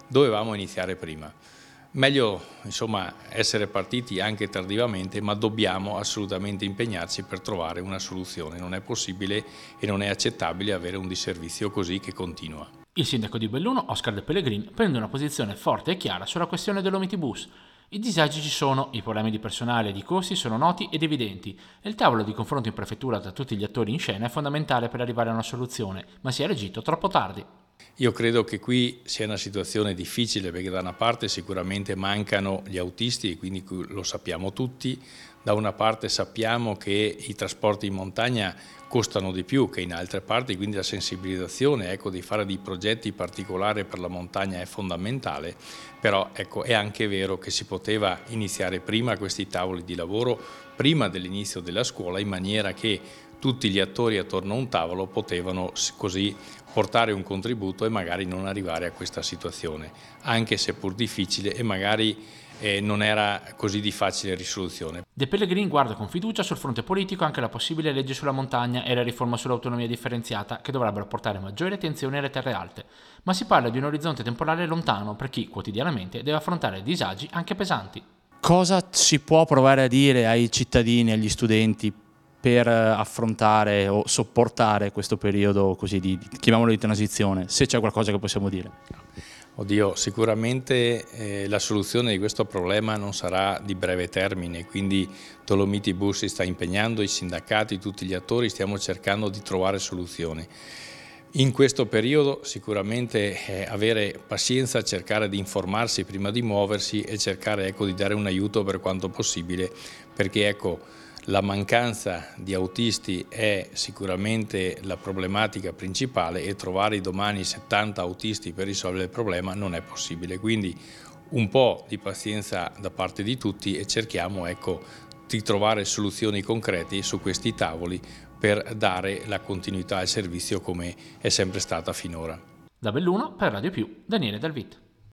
dovevamo iniziare prima. Meglio insomma essere partiti anche tardivamente, ma dobbiamo assolutamente impegnarci per trovare una soluzione. Non è possibile e non è accettabile avere un disservizio così che continua. Il sindaco di Belluno, Oscar De Pellegrin, prende una posizione forte e chiara sulla questione dell'omnibus. I disagi ci sono, i problemi di personale e di costi sono noti ed evidenti e il tavolo di confronto in prefettura tra tutti gli attori in scena è fondamentale per arrivare a una soluzione, ma si è reagito troppo tardi. Io credo che qui sia una situazione difficile perché da una parte sicuramente mancano gli autisti e quindi lo sappiamo tutti, da una parte sappiamo che i trasporti in montagna costano di più che in altre parti, quindi la sensibilizzazione di fare dei progetti particolari per la montagna è fondamentale, però è anche vero che si poteva iniziare prima questi tavoli di lavoro, prima dell'inizio della scuola, in maniera che tutti gli attori attorno a un tavolo potevano così portare un contributo e magari non arrivare a questa situazione, anche se pur difficile e magari non era così di facile risoluzione. De Pellegrin guarda con fiducia sul fronte politico anche la possibile legge sulla montagna e la riforma sull'autonomia differenziata che dovrebbero portare maggiore attenzione alle terre alte, ma si parla di un orizzonte temporale lontano per chi quotidianamente deve affrontare disagi anche pesanti. Cosa si può provare a dire ai cittadini, agli studenti per affrontare o sopportare questo periodo così chiamiamolo di transizione, se c'è qualcosa che possiamo dire? Oddio, sicuramente la soluzione di questo problema non sarà di breve termine, quindi Dolomiti Bus si sta impegnando, i sindacati, tutti gli attori stiamo cercando di trovare soluzioni. In questo periodo sicuramente avere pazienza, cercare di informarsi prima di muoversi e cercare di dare un aiuto per quanto possibile, perché la mancanza di autisti è sicuramente la problematica principale e trovare domani 70 autisti per risolvere il problema non è possibile. Quindi un po' di pazienza da parte di tutti e cerchiamo di trovare soluzioni concrete su questi tavoli per dare la continuità al servizio come è sempre stata finora. Da Belluno per Radio Più, Daniele Dalvit.